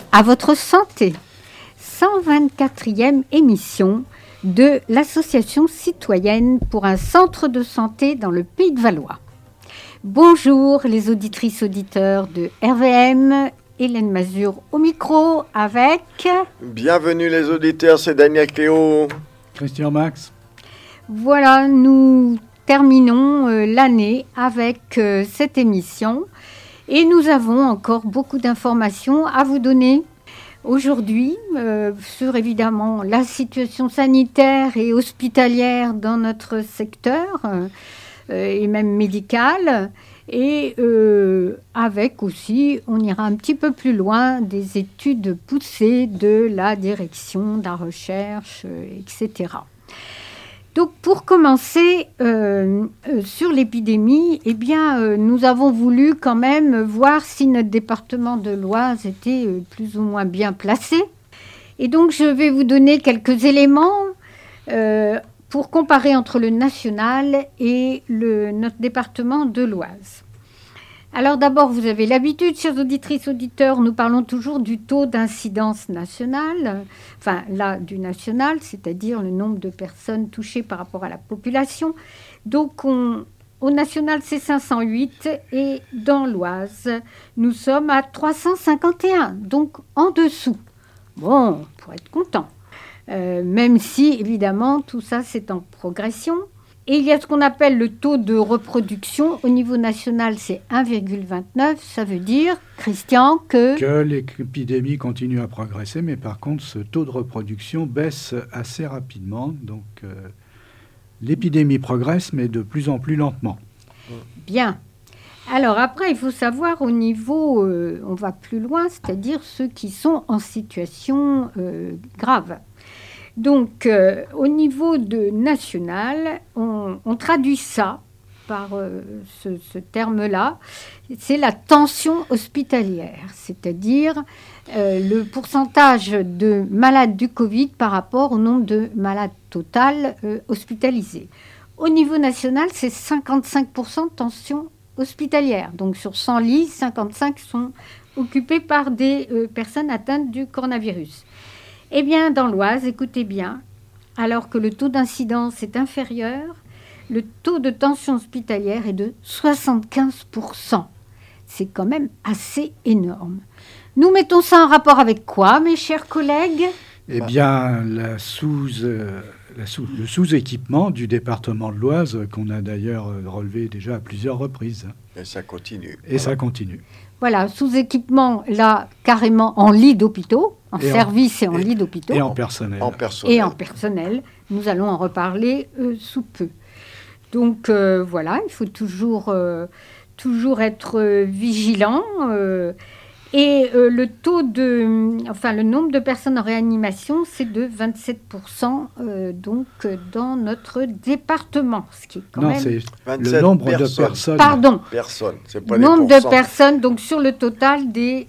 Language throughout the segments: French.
À votre santé, 124e émission de l'Association citoyenne pour un centre de santé dans le Pays de Valois. Bonjour les auditrices, auditeurs de RVM, Hélène Mazur au micro avec... Bienvenue les auditeurs, c'est Daniel Cléo. Christian Max. Voilà, nous terminons l'année avec cette émission. Et nous avons encore beaucoup d'informations à vous donner aujourd'hui sur évidemment la situation sanitaire et hospitalière dans notre secteur et même médical. Et avec aussi, on ira un petit peu plus loin des études poussées de la direction de la recherche, etc. Donc, pour commencer sur l'épidémie, eh bien, nous avons voulu quand même voir si notre département de l'Oise était plus ou moins bien placé. Et donc, je vais vous donner quelques éléments pour comparer entre le national et notre département de l'Oise. Alors d'abord, vous avez l'habitude, chers auditrices, auditeurs, nous parlons toujours du taux d'incidence nationale, enfin là du national, c'est-à-dire le nombre de personnes touchées par rapport à la population. Donc au national, c'est 508 et dans l'Oise, nous sommes à 351, donc en dessous. Bon, pour être content, même si évidemment tout ça c'est en progression. Et il y a ce qu'on appelle le taux de reproduction. Au niveau national, c'est 1,29. Ça veut dire, Christian, que l'épidémie continue à progresser, mais par contre, ce taux de reproduction baisse assez rapidement. Donc, l'épidémie progresse, mais de plus en plus lentement. Bien. Alors après, il faut savoir au niveau, on va plus loin, c'est-à-dire ceux qui sont en situation grave. Donc, au niveau national, on traduit ça par ce terme-là. C'est la tension hospitalière, c'est-à-dire le pourcentage de malades du Covid par rapport au nombre de malades total hospitalisés. Au niveau national, c'est 55% de tension hospitalière. Donc, sur 100 lits, 55 sont occupés par des personnes atteintes du coronavirus. Eh bien, dans l'Oise, écoutez bien, alors que le taux d'incidence est inférieur, le taux de tension hospitalière est de 75%. C'est quand même assez énorme. Nous mettons ça en rapport avec quoi, mes chers collègues ? Eh bien, le sous-équipement du département de l'Oise, qu'on a d'ailleurs relevé déjà à plusieurs reprises. Et ça continue. Ça continue. Voilà, sous-équipement, là, carrément en lits d'hôpitaux, en service et en lits d'hôpitaux. Et en personnel. Et en personnel. Nous allons en reparler sous peu. Donc, voilà, il faut toujours être vigilant. Et le nombre de personnes en réanimation, c'est de 27% donc dans notre département, ce qui est quand même... c'est le nombre de personnes. Pardon. Personnes, c'est pas nombre les de personnes, donc sur le total des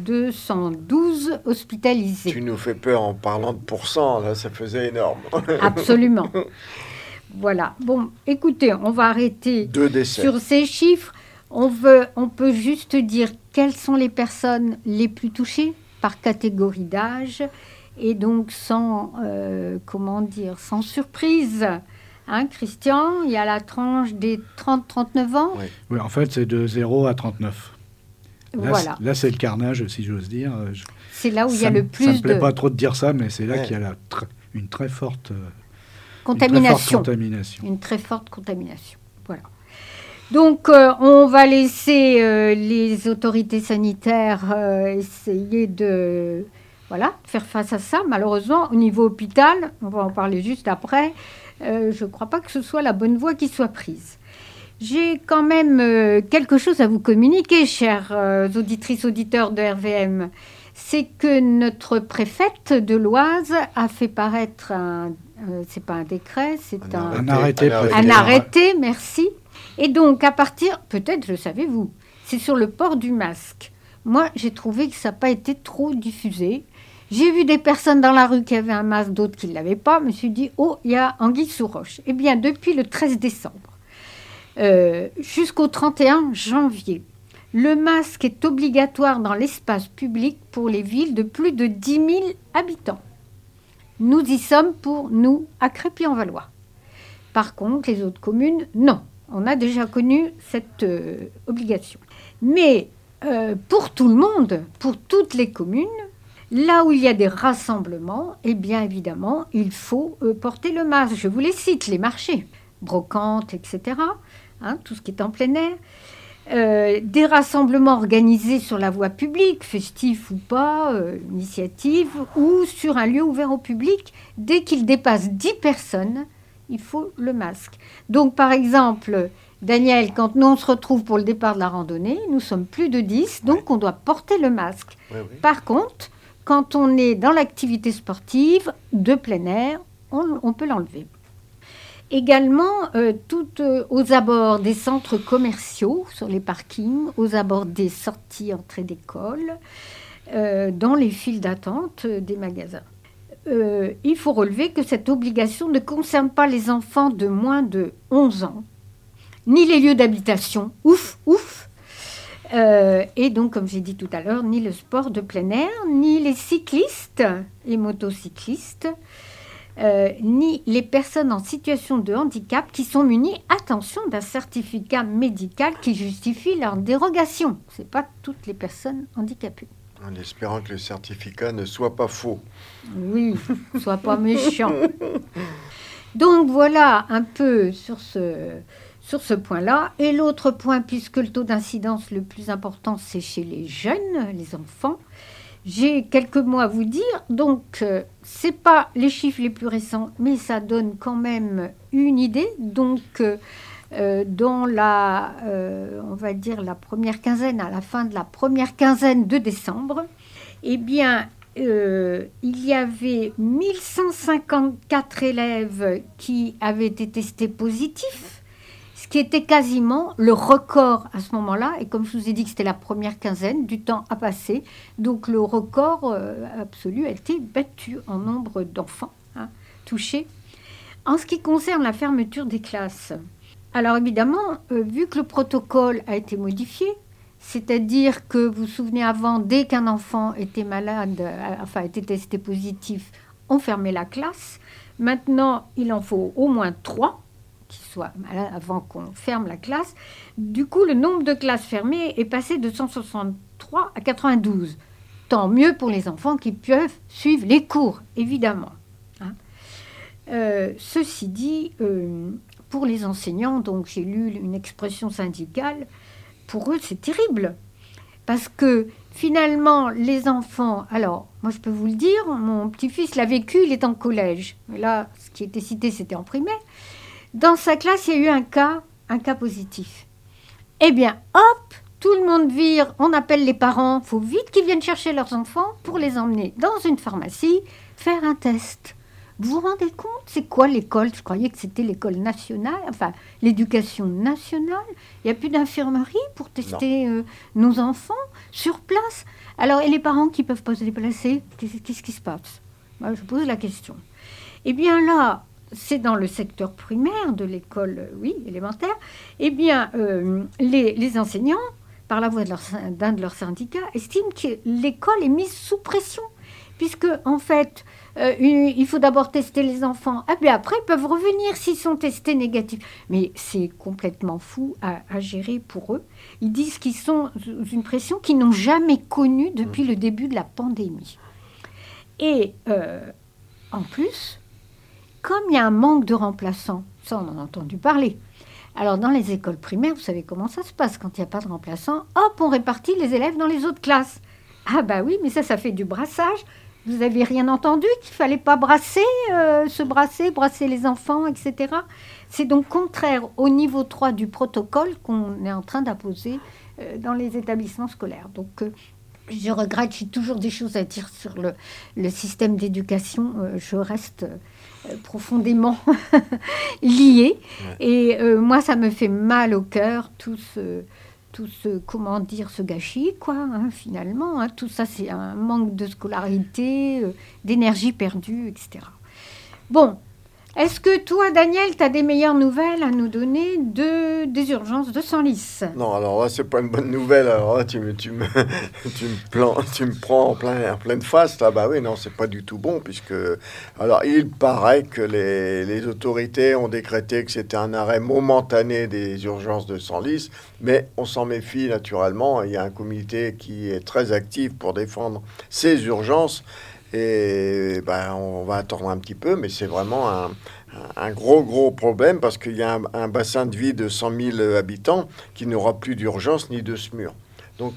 212 hospitalisés. Tu nous fais peur en parlant de pourcents, là, ça faisait énorme. Absolument. Voilà. Bon, écoutez, on va arrêter sur ces chiffres. On peut juste dire quelles sont les personnes les plus touchées par catégorie d'âge et donc sans surprise. Hein, Christian, il y a la tranche des 30-39 ans. Oui, en fait, c'est de 0 à 39. Là, voilà. Là, c'est le carnage, si j'ose dire. C'est là où il y a le plus Ça ne me plaît pas trop de dire ça, mais c'est là qu'il y a une très forte contamination. Une très forte contamination. Voilà. Donc, on va laisser les autorités sanitaires essayer de faire face à ça. Malheureusement, au niveau hôpital, on va en parler juste après, je ne crois pas que ce soit la bonne voie qui soit prise. J'ai quand même quelque chose à vous communiquer, chers auditrices, auditeurs de RVM. C'est que notre préfète de l'Oise a fait paraître c'est pas un décret, c'est un arrêté. Un arrêté, merci. Et donc, à partir, peut-être le savez-vous, c'est sur le port du masque. Moi, j'ai trouvé que ça n'a pas été trop diffusé. J'ai vu des personnes dans la rue qui avaient un masque, d'autres qui ne l'avaient pas. Je me suis dit, oh, il y a anguille sous roche. Eh bien, depuis le 13 décembre jusqu'au 31 janvier, Le masque est obligatoire dans l'espace public pour les villes de plus de 10 000 habitants. Nous y sommes pour nous, à Crépy-en-Valois. Par contre, les autres communes, non. On a déjà connu cette obligation. Mais pour tout le monde, pour toutes les communes, là où il y a des rassemblements, eh bien évidemment, il faut porter le masque. Je vous les cite, les marchés, brocantes, etc., tout ce qui est en plein air. Des rassemblements organisés sur la voie publique, festifs ou pas, initiatives, ou sur un lieu ouvert au public, dès qu'il dépasse 10 personnes, il faut le masque. Donc, par exemple, Daniel, quand nous on se retrouve pour le départ de la randonnée, nous sommes plus de 10, donc on doit porter le masque. Oui. Par contre, quand on est dans l'activité sportive, de plein air, on peut l'enlever. Également, aux abords des centres commerciaux, sur les parkings, aux abords des sorties, entrées d'école, dans les files d'attente des magasins. Il faut relever que cette obligation ne concerne pas les enfants de moins de 11 ans, ni les lieux d'habitation, et donc, comme j'ai dit tout à l'heure, ni le sport de plein air, ni les cyclistes et motocyclistes, ni les personnes en situation de handicap qui sont munies, attention, d'un certificat médical qui justifie leur dérogation. Ce n'est pas toutes les personnes handicapées. En espérant que le certificat ne soit pas faux. Oui, soit pas méchant. Donc voilà un peu sur ce point-là. Et l'autre point, puisque le taux d'incidence le plus important, c'est chez les jeunes, les enfants, j'ai quelques mots à vous dire. Donc, ce n'est pas les chiffres les plus récents, mais ça donne quand même une idée. Donc, dans on va dire la première quinzaine, à la fin de la première quinzaine de décembre, eh bien, il y avait 1154 élèves qui avaient été testés positifs, ce qui était quasiment le record à ce moment-là. Et comme je vous ai dit que c'était la première quinzaine, du temps a passé. Donc le record absolu a été battu en nombre d'enfants touchés. En ce qui concerne la fermeture des classes, alors évidemment, vu que le protocole a été modifié, c'est-à-dire que vous vous souvenez avant, dès qu'un enfant était malade, était testé positif, on fermait la classe. Maintenant, il en faut au moins 3 qui soient malades avant qu'on ferme la classe. Du coup, le nombre de classes fermées est passé de 163 à 92. Tant mieux pour les enfants qui peuvent suivre les cours, évidemment. Ceci dit, pour les enseignants, donc j'ai lu une expression syndicale, pour eux c'est terrible. Parce que finalement, les enfants, alors moi je peux vous le dire, mon petit-fils l'a vécu, il est en collège. Mais là, ce qui était cité, c'était en primaire. Dans sa classe, il y a eu un cas positif. Eh bien, hop, tout le monde vire, on appelle les parents, il faut vite qu'ils viennent chercher leurs enfants pour les emmener dans une pharmacie, faire un test. Vous vous rendez compte, c'est quoi l'école? Je croyais que c'était l'école nationale, l'éducation nationale. Il n'y a plus d'infirmerie pour tester nos enfants sur place. Alors, et les parents qui ne peuvent pas se déplacer, qu'est-ce qui se passe? Moi, je pose la question. Eh bien là, c'est dans le secteur primaire de l'école, élémentaire. Eh bien, les enseignants, par la voix d'un de leurs syndicats, estiment que l'école est mise sous pression. Puisque, en fait, il faut d'abord tester les enfants. Et puis après, ils peuvent revenir s'ils sont testés négatifs. Mais c'est complètement fou à gérer pour eux. Ils disent qu'ils sont sous une pression qu'ils n'ont jamais connue depuis le début de la pandémie. Et en plus, comme il y a un manque de remplaçants, ça on en a entendu parler. Alors dans les écoles primaires, vous savez comment ça se passe quand il n'y a pas de remplaçants? Hop, on répartit les élèves dans les autres classes. Ah bah oui, mais ça fait du brassage. Vous n'avez rien entendu qu'il ne fallait pas brasser les enfants, etc. C'est donc contraire au niveau 3 du protocole qu'on est en train d'imposer dans les établissements scolaires. Donc, je regrette, j'ai toujours des choses à dire sur le système d'éducation. Je reste profondément liée. Et moi, ça me fait mal au cœur, tout ce gâchis, finalement. Tout ça, c'est un manque de scolarité, d'énergie perdue, etc. Bon, Est-ce que toi, Daniel, tu as des meilleures nouvelles à nous donner des urgences de Senlis? Non, alors là, c'est pas une bonne nouvelle. Alors là, tu me prends en pleine face. Là, bah oui, non, c'est pas du tout bon, puisque... Alors, il paraît que les autorités ont décrété que c'était un arrêt momentané des urgences de Senlis, mais on s'en méfie naturellement. Il y a un comité qui est très actif pour défendre ces urgences. Et ben, on va attendre un petit peu, mais c'est vraiment un gros problème parce qu'il y a un bassin de vie de 100 000 habitants qui n'aura plus d'urgence ni de SMUR. Donc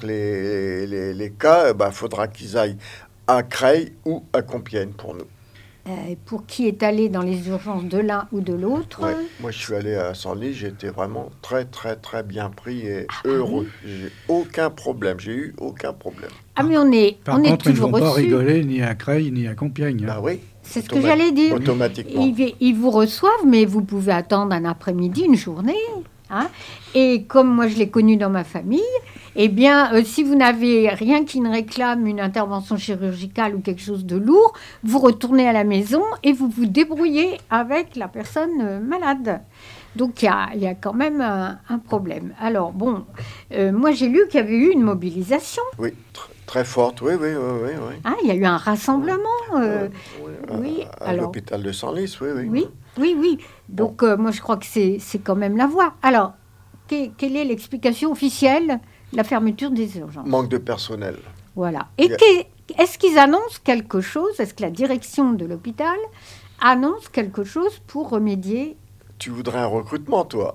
les cas, faudra qu'ils aillent à Creil ou à Compiègne pour nous. Pour qui est allé dans les urgences de l'un ou de l'autre? Ouais. Moi, je suis allé à Senlis, j'étais vraiment très bien pris et heureux. J'ai aucun problème, j'ai eu aucun problème. Ah, mais on est Par contre, toujours ils ne vont pas reçus. rigoler ni à Creil ni à Compiègne. Bah oui. C'est ce que j'allais dire. Automatiquement. Ils vous reçoivent, mais vous pouvez attendre un après-midi, une journée. Hein. Et comme moi, je l'ai connu dans ma famille, eh bien, si vous n'avez rien qui ne réclame une intervention chirurgicale ou quelque chose de lourd, vous retournez à la maison et vous vous débrouillez avec la personne malade. Donc, il y a quand même un problème. Alors, bon, moi, j'ai lu qu'il y avait eu une mobilisation. Oui, très forte, oui. Ah, il y a eu un rassemblement. Oui, à l'hôpital de Senlis, oui. Donc, moi, je crois que c'est quand même la voie. Alors, quelle est l'explication officielle de la fermeture des urgences? Manque de personnel. Voilà. Et est-ce qu'ils annoncent quelque chose? Est-ce que la direction de l'hôpital annonce quelque chose pour remédier? Tu voudrais un recrutement, toi?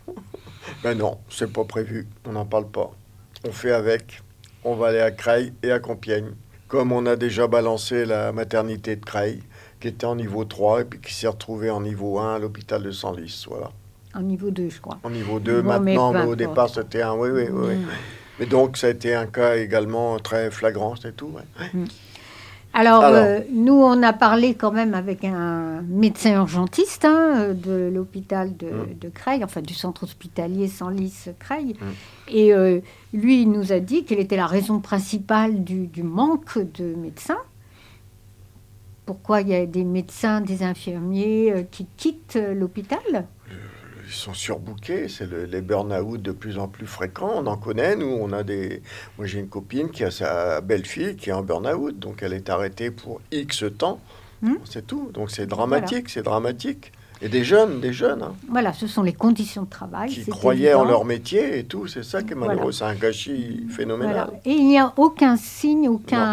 Ben non, c'est pas prévu. On n'en parle pas. On fait avec. On va aller à Creil et à Compiègne. Comme on a déjà balancé la maternité de Creil, qui était en niveau 3 et puis qui s'est retrouvée en niveau 1 à l'hôpital de Senlis. Voilà. En niveau 2, je crois. En niveau 2 bon, maintenant, mais au départ c'était un. Oui. Mais donc ça a été un cas également très flagrant, c'est tout. Ouais. Alors nous, on a parlé quand même avec un médecin urgentiste de l'hôpital de Creil, enfin du centre hospitalier Senlis-Creil. Et lui, il nous a dit quelle était la raison principale du manque de médecins. Pourquoi il y a des médecins, des infirmiers qui quittent l'hôpital? Ils sont surbookés, c'est les burn-out de plus en plus fréquents. On en connaît, nous, Moi, j'ai une copine qui a sa belle-fille qui est en burn-out, donc elle est arrêtée pour X temps. C'est tout. Donc c'est dramatique, c'est dramatique. Et des jeunes. Hein, voilà, ce sont les conditions de travail. Qui croyaient en leur métier et tout. C'est ça qui est malheureux. C'est un gâchis phénoménal. Voilà. Et il n'y a aucun signe,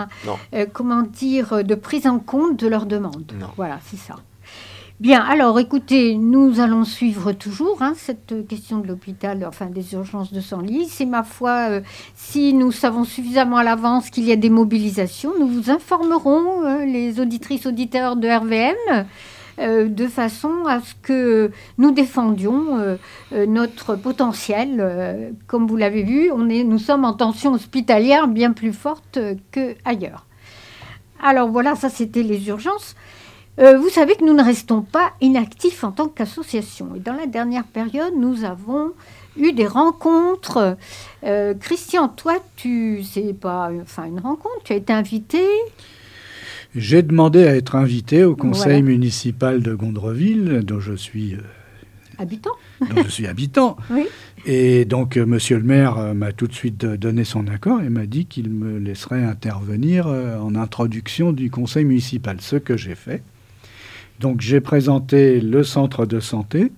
de prise en compte de leurs demandes. Non. Voilà, c'est ça. Bien, alors écoutez, nous allons suivre toujours cette question de l'hôpital, enfin des urgences de Senlis. Et ma foi, si nous savons suffisamment à l'avance qu'il y a des mobilisations, nous vous informerons, les auditrices, auditeurs de RVM, de façon à ce que nous défendions notre potentiel. Comme vous l'avez vu, nous sommes en tension hospitalière bien plus forte qu'ailleurs. Alors voilà, ça c'était les urgences. Vous savez que nous ne restons pas inactifs en tant qu'association. Et dans la dernière période, nous avons eu des rencontres. Christian, toi, c'est pas une rencontre, tu as été invité. J'ai demandé à être invité au conseil municipal de Gondreville, dont je suis habitant. Oui. Et donc, monsieur le maire m'a tout de suite donné son accord et m'a dit qu'il me laisserait intervenir en introduction du conseil municipal, ce que j'ai fait. Donc, j'ai présenté le centre de santé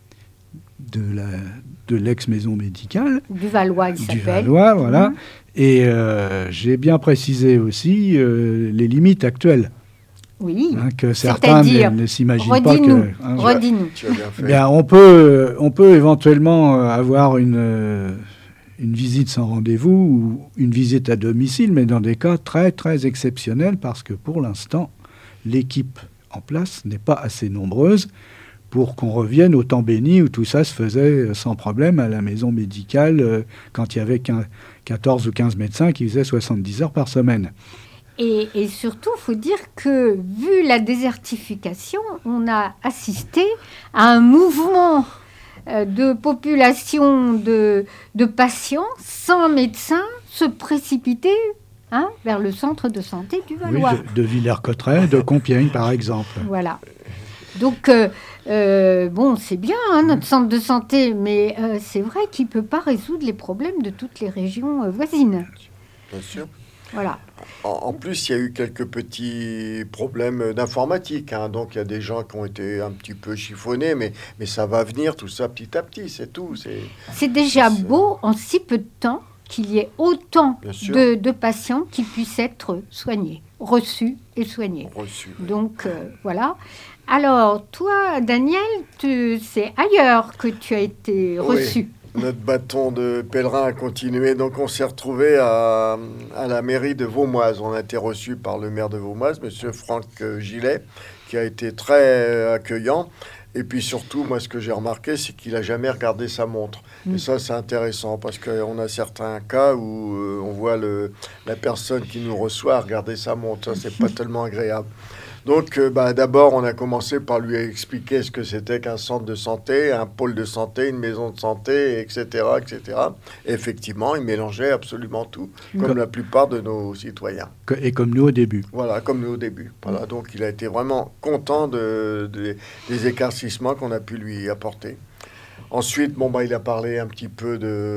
de l'ex-maison médicale. Du Valois, il s'appelle. Du Valois, voilà. Et j'ai bien précisé aussi les limites actuelles. Oui. Que certains ne s'imaginent pas que... Redis-nous. Bien, on peut éventuellement avoir une visite sans rendez-vous ou une visite à domicile, mais dans des cas très, très exceptionnels, parce que pour l'instant, l'équipe en place n'est pas assez nombreuse pour qu'on revienne au temps béni où tout ça se faisait sans problème à la maison médicale quand il y avait 14 ou 15 médecins qui faisaient 70 heures par semaine. Et surtout, il faut dire que, vu la désertification, on a assisté à un mouvement de population de patients sans médecins se précipiter vers le centre de santé du Valois. Oui, de Villers-Cotterêts, de Compiègne, par exemple. Voilà. Donc, bon, c'est bien, hein, notre centre de santé, mais c'est vrai qu'il ne peut pas résoudre les problèmes de toutes les régions voisines. Bien sûr. Voilà. En plus, il y a eu quelques petits problèmes d'informatique. Hein. Donc, il y a des gens qui ont été un petit peu chiffonnés, mais ça va venir, tout ça, petit à petit, c'est tout. C'est déjà beau, en si peu de temps, qu'il y ait autant de patients qui puissent être soignés, reçus et soignés. Donc, voilà. Alors, toi, Daniel, c'est ailleurs que tu as été reçu. Oui. Notre bâton de pèlerin a continué. Donc, on s'est retrouvé à la mairie de Vaumoise. On a été reçu par le maire de Vaumoise, M. Franck Gillet, qui a été très accueillant. Et puis surtout, moi, ce que j'ai remarqué, c'est qu'il n'a jamais regardé sa montre. Et ça, c'est intéressant parce qu'on a certains cas où on voit la personne qui nous reçoit regarder sa montre. Ça, c'est pas tellement agréable. Donc, d'abord, on a commencé par lui expliquer ce que c'était qu'un centre de santé, un pôle de santé, une maison de santé, etc., etc. Et effectivement, il mélangeait absolument tout, comme la plupart de nos citoyens. Et comme nous au début. Voilà, comme nous au début. Voilà, donc il a été vraiment content des éclaircissements qu'on a pu lui apporter. Ensuite, il a parlé un petit peu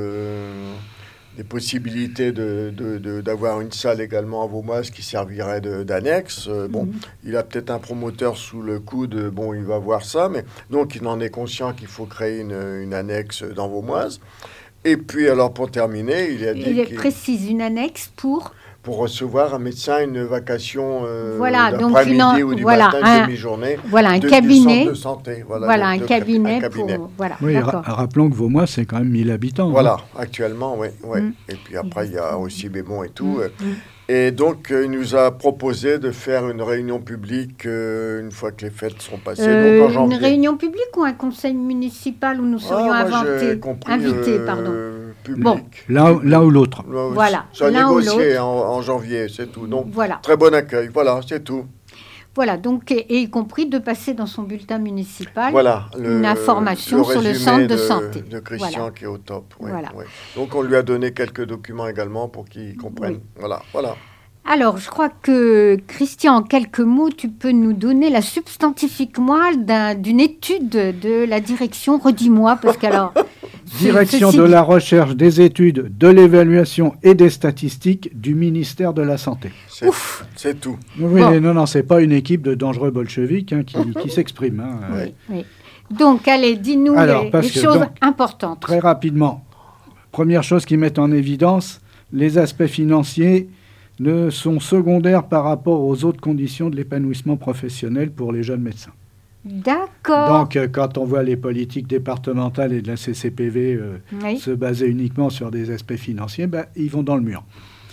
des possibilités d'avoir une salle également à Vaumoise qui servirait d'annexe. Il a peut-être un promoteur sous le coude, il va voir ça, mais donc il en est conscient qu'il faut créer une annexe dans Vaumoise. Et puis, alors, pour terminer, il a dit... Il précise une annexe pour recevoir un médecin, une vacation d'après-midi ou du matin, une demi-journée. Voilà, un cabinet. Du centre de santé. Un cabinet. Oui, rappelons que Vaumoise, c'est quand même 1000 habitants. Voilà, actuellement, oui. Et puis après, il y a aussi Bémont et tout. Et donc, il nous a proposé de faire une réunion publique une fois que les fêtes seront passées, donc en janvier. Une réunion publique ou un conseil municipal où nous serions invités, public. Bon. L'un ou l'autre. Voilà. Ça a négocié en janvier, c'est tout. Donc, très bon accueil. Voilà, c'est tout. Voilà, donc, et y compris de passer dans son bulletin municipal une le information sur le centre de santé. De Christian qui est au top. Oui. Donc, on lui a donné quelques documents également pour qu'il comprenne. Voilà. Alors, je crois que, Christian, en quelques mots, tu peux nous donner la substantifique moelle d'une étude de la direction. Redis-moi, parce qu'alors... Direction de la recherche, des études, de l'évaluation et des statistiques du ministère de la Santé. C'est tout. Oui, non, c'est pas une équipe de dangereux bolcheviques qui s'exprime. Oui. Donc, allez, dis-nous les choses importantes. Très rapidement, première chose qui met en évidence, les aspects financiers ne sont secondaires par rapport aux autres conditions de l'épanouissement professionnel pour les jeunes médecins. D'accord. Donc, quand on voit les politiques départementales et de la CCPV se baser uniquement sur des aspects financiers, ils vont dans le mur.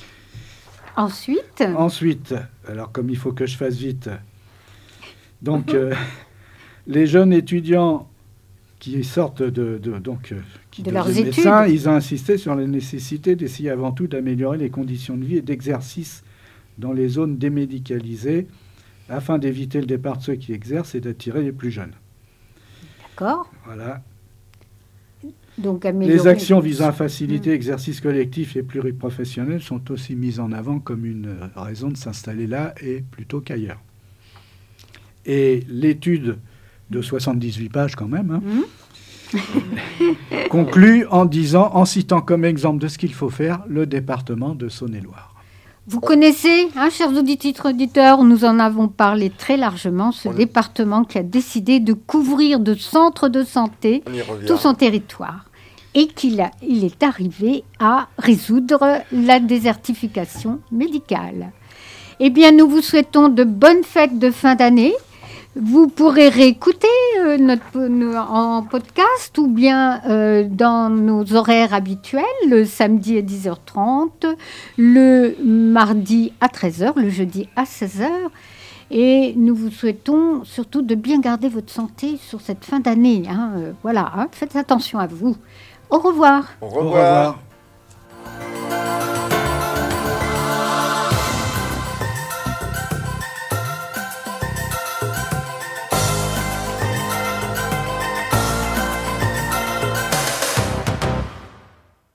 Ensuite, alors comme il faut que je fasse vite, donc les jeunes étudiants qui sortent de leurs études, médecins, ils ont insisté sur la nécessité d'essayer avant tout d'améliorer les conditions de vie et d'exercice dans les zones démédicalisées, afin d'éviter le départ de ceux qui exercent et d'attirer les plus jeunes. D'accord. Voilà. Donc, les actions visant à faciliter l'exercice collectif et pluriprofessionnel sont aussi mises en avant comme une raison de s'installer là et plutôt qu'ailleurs. Et l'étude de 78 pages quand même conclut en citant comme exemple de ce qu'il faut faire le département de Saône-et-Loire. Vous connaissez, chers auditeurs, nous en avons parlé très largement, ce département qui a décidé de couvrir de centres de santé tout son territoire et il est arrivé à résoudre la désertification médicale. Eh bien, nous vous souhaitons de bonnes fêtes de fin d'année. Vous pourrez réécouter en podcast ou bien dans nos horaires habituels, le samedi à 10h30, le mardi à 13h, le jeudi à 16h. Et nous vous souhaitons surtout de bien garder votre santé sur cette fin d'année. Faites attention à vous. Au revoir. Au revoir.